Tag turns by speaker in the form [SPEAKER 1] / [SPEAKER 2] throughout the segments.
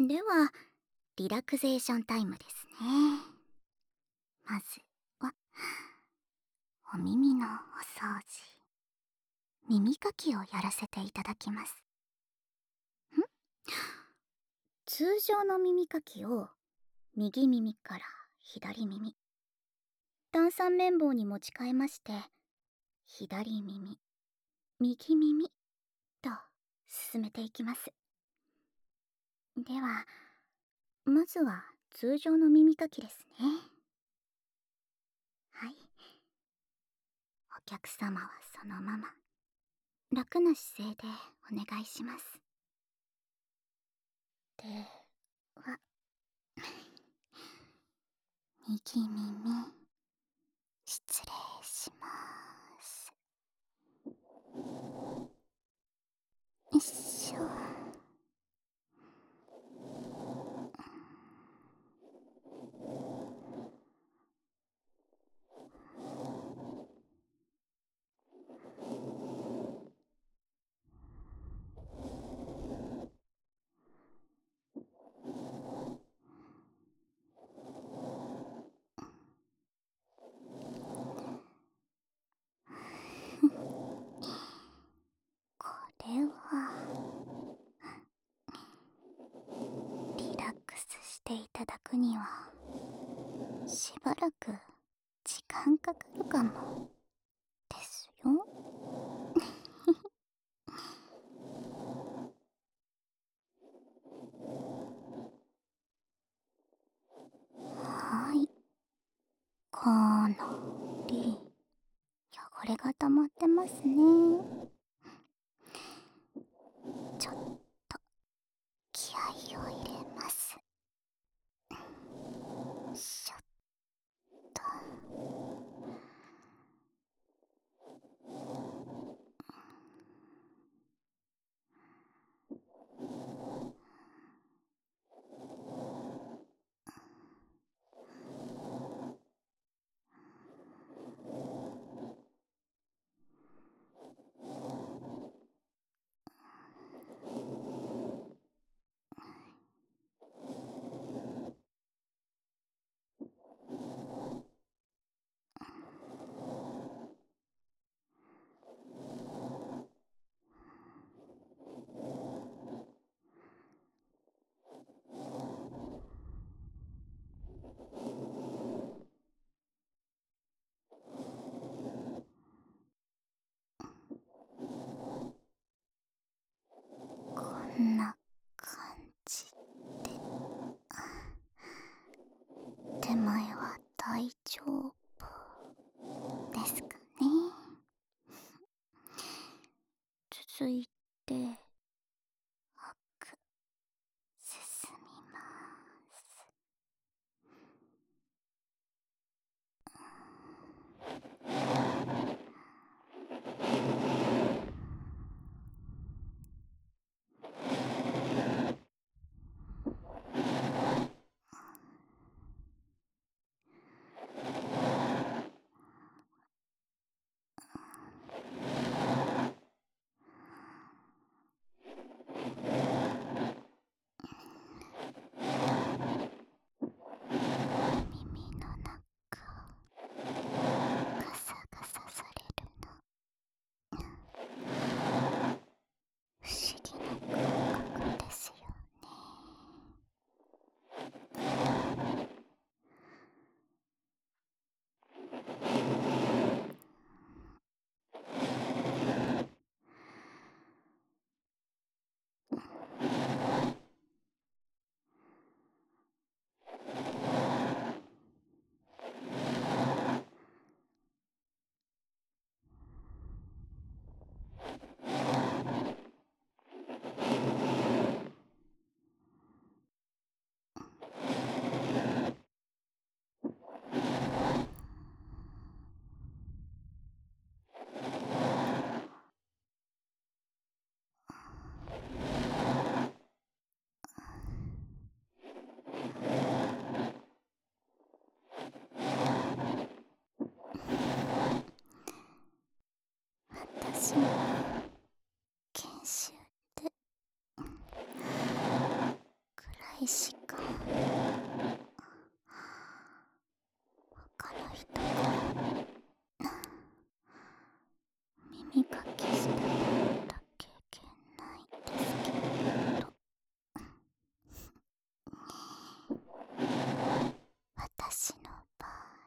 [SPEAKER 1] では、リラクゼーションタイムですね。まずは、お耳のお掃除、耳かきをやらせていただきます。通常の耳かきを右耳から左耳、炭酸綿棒に持ち替えまして、左耳、右耳と進めていきます。では、まずは通常の耳かきですね。はい。お客様はそのまま、楽な姿勢でお願いします。では、右耳、失礼します。よいしょ。これはリラックスしていただくにはしばらく時間かかるかもですよ。はい、かなり汚れが溜まってますね。ちょっと気合を入れます。しょっと。こんな感じで、手前は大丈夫ですかね。続いて奥進みます。耳の中ガサガサされるの不思議な感覚ですよね。私も研修で暗大使館、他の人から耳かきしてもらった経験ないんですけど、私の場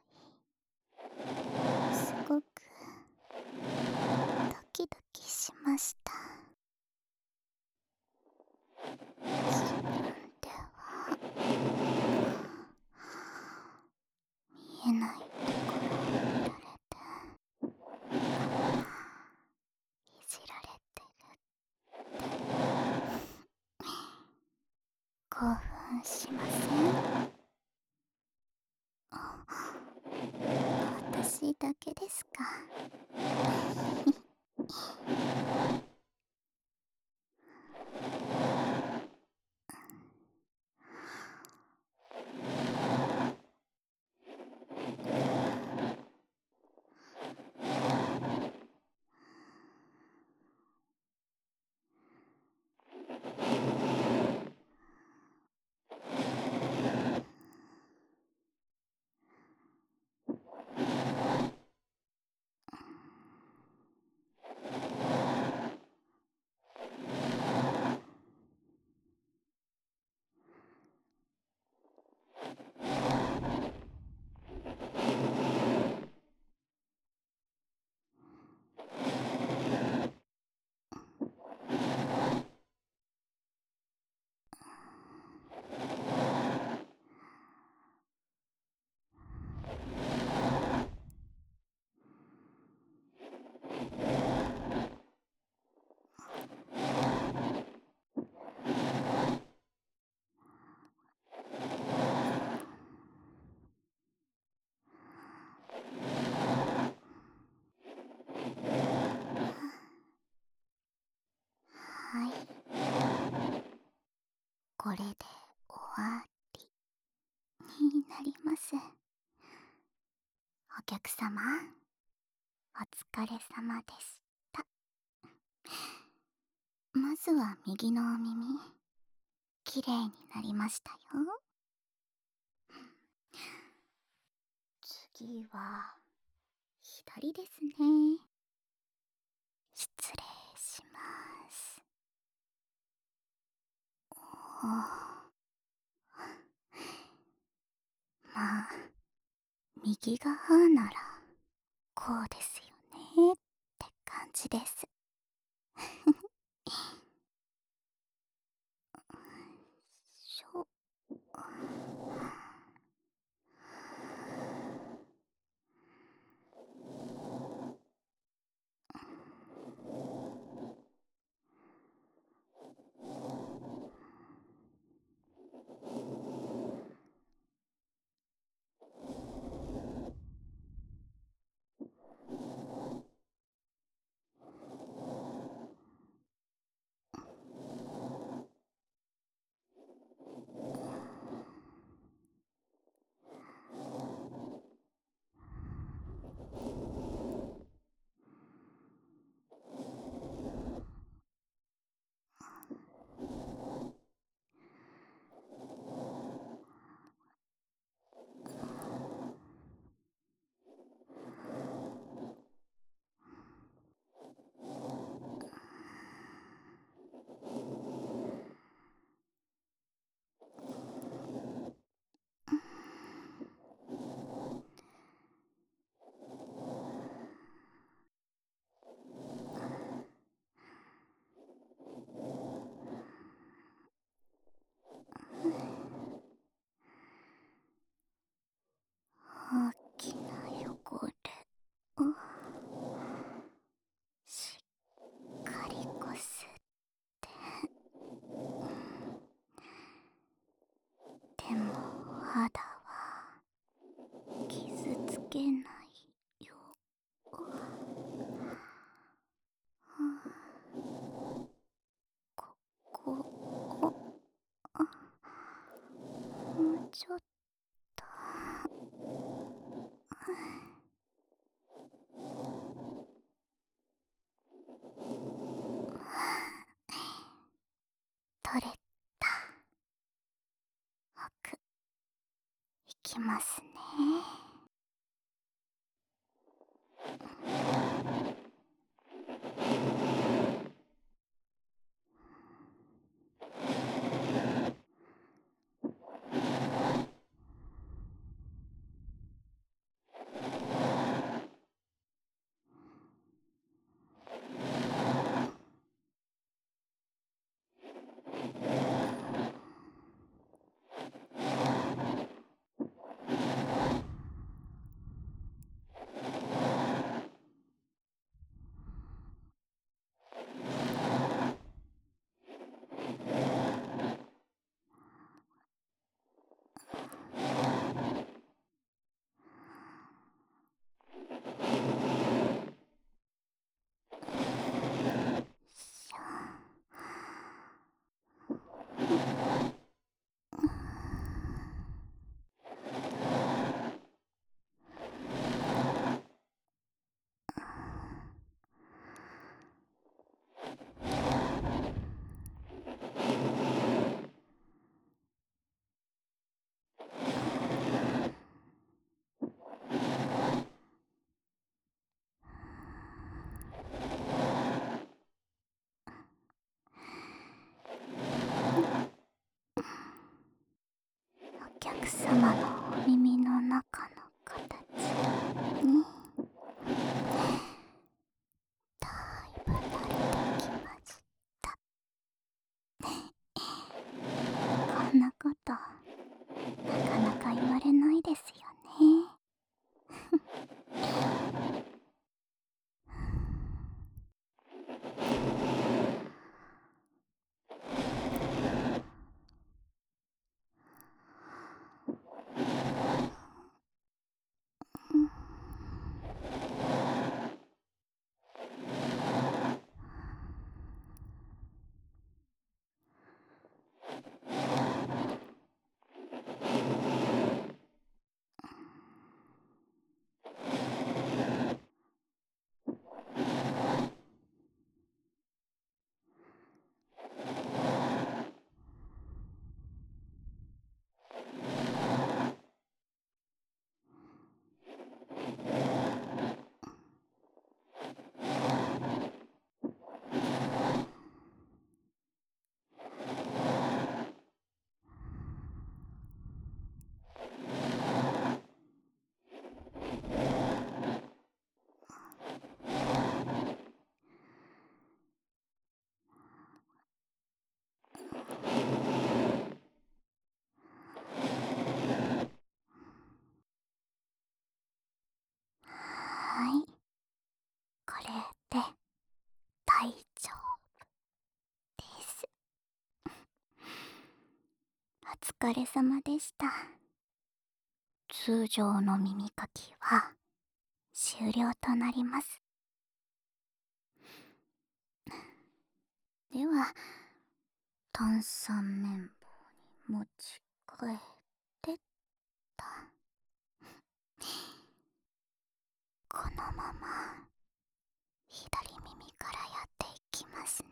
[SPEAKER 1] 合、すごくドキドキしました。自分では見えないところを見られて、いじられてるって興奮しません？私だけですか？はい。これで終わりになります。お客様、お疲れ様でした。まずは右のお耳、きれいになりましたよ。次は左ですね。失礼します。まあ、右側ならこうですよねって感じです。しょ。大きな汚れをしっかりこすって。でも肌は傷つけないよ。ここをもうちょっと。取れた。 くいきますね。お客様のお耳の中の形にだいぶ慣れてきました。こんなことなかなか言われないですよね。はい、これで大丈夫です。お疲れ様でした。通常の耳かきは終了となります。では炭酸綿棒に持ち替えてと、このまま左耳からやっていきますね。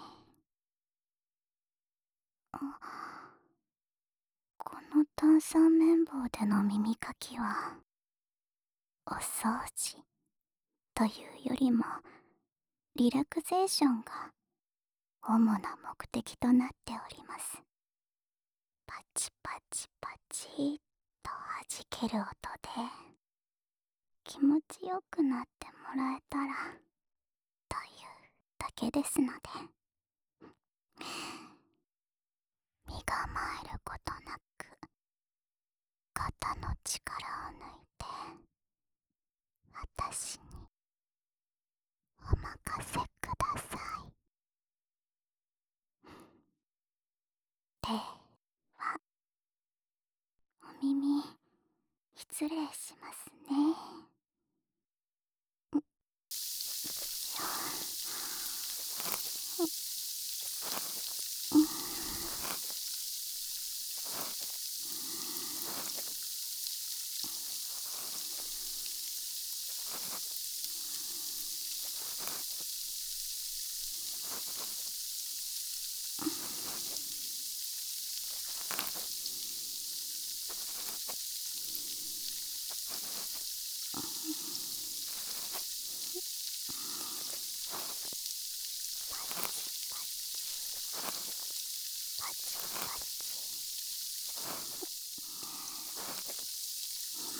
[SPEAKER 1] この炭酸綿棒での耳かきはお掃除というよりもリラクゼーションが主な目的となっております。パチパチパチッと弾ける音で気持ちよくなってもらえたらというだけですので、身構えることなく肩の力を抜いて私にお任せください。ではお耳失礼しますね。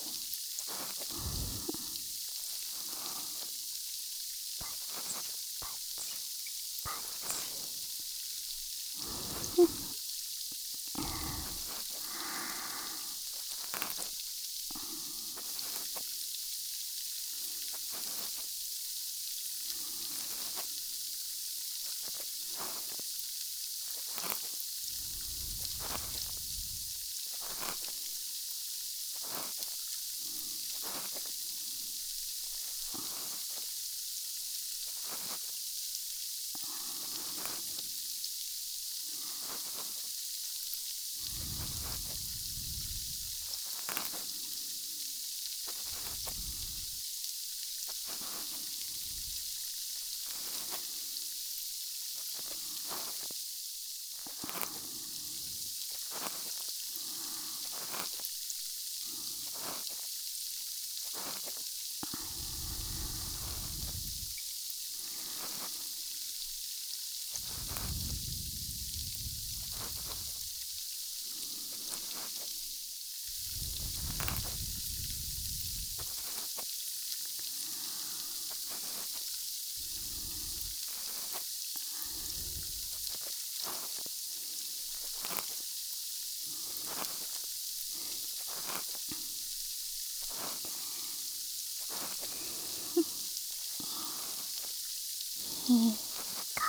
[SPEAKER 1] いい顔。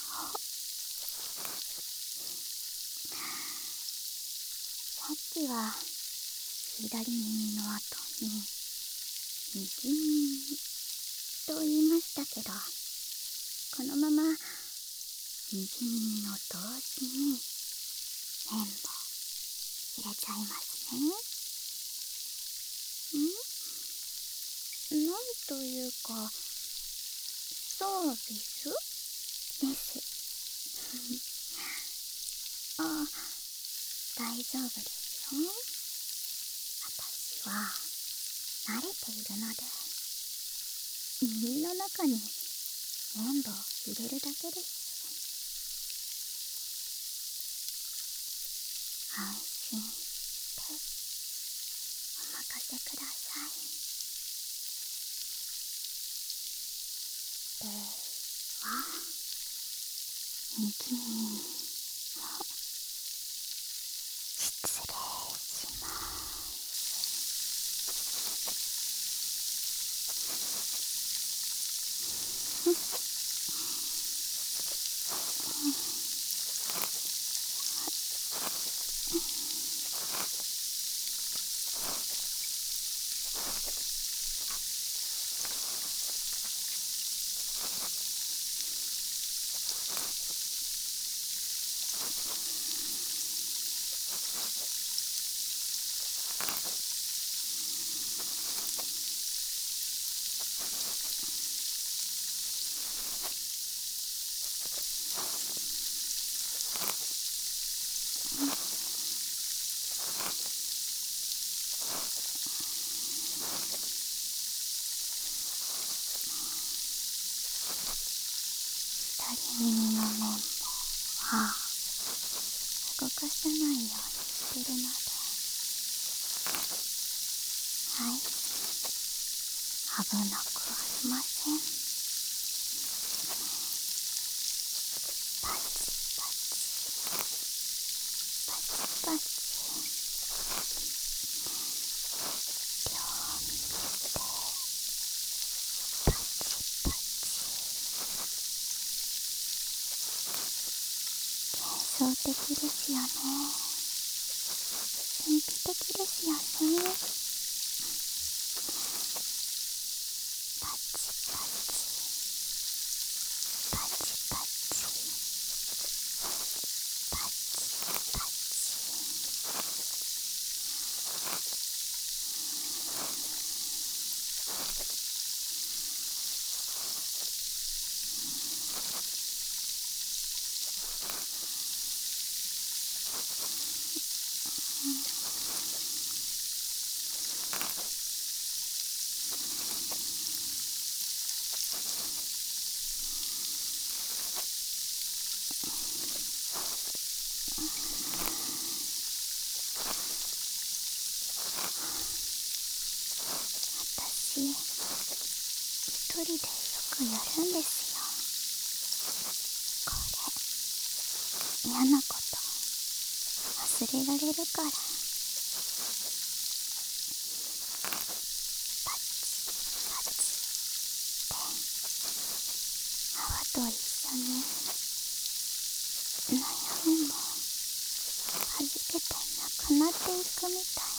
[SPEAKER 1] さっきは左耳の後に右耳と言いましたけど、このまま右耳の同時に綿棒入れちゃいますね。なんというかサービスです。あ、大丈夫ですよ。私は慣れているので、耳の中に綿棒を入れるだけです。安心してお任せください。では、右耳も失礼します。左耳の綿棒は動かさないようにしてるので、はい、危なくありません。パチパチパチパチ、両耳的ですよね。神秘的ですよね。パチパチパチパチパチパ私一人でよくやるんですよ。これ嫌なこと忘れられるから。パチパチって泡と一緒に悩みもはじけてなくなっていくみたい。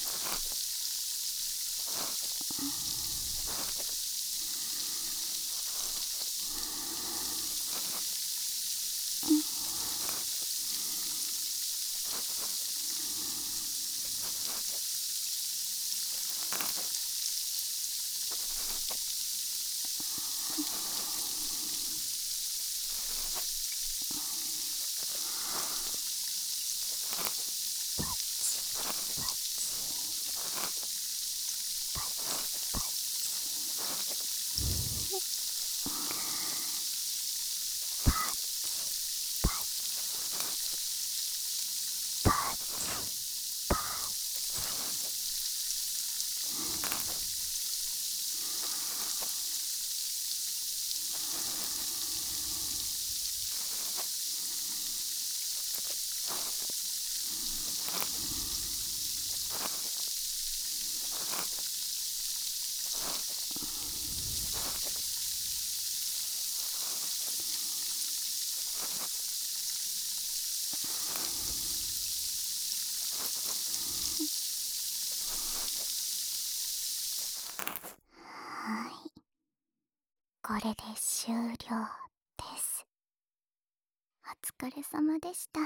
[SPEAKER 1] パチパはい、これで終了です。お疲れ様でした。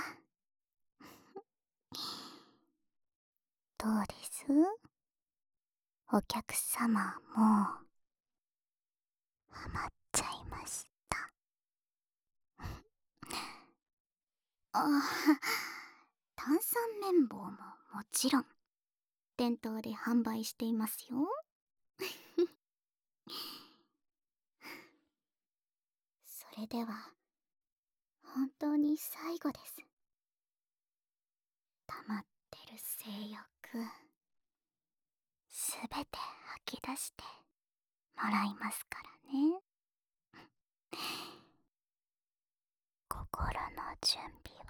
[SPEAKER 1] どうです？お客様もハマっちゃいました。あ、炭酸綿棒ももちろん店頭で販売していますよ。それでは本当に最後です。溜まってる性欲すべて吐き出してもらいますからね。心の準備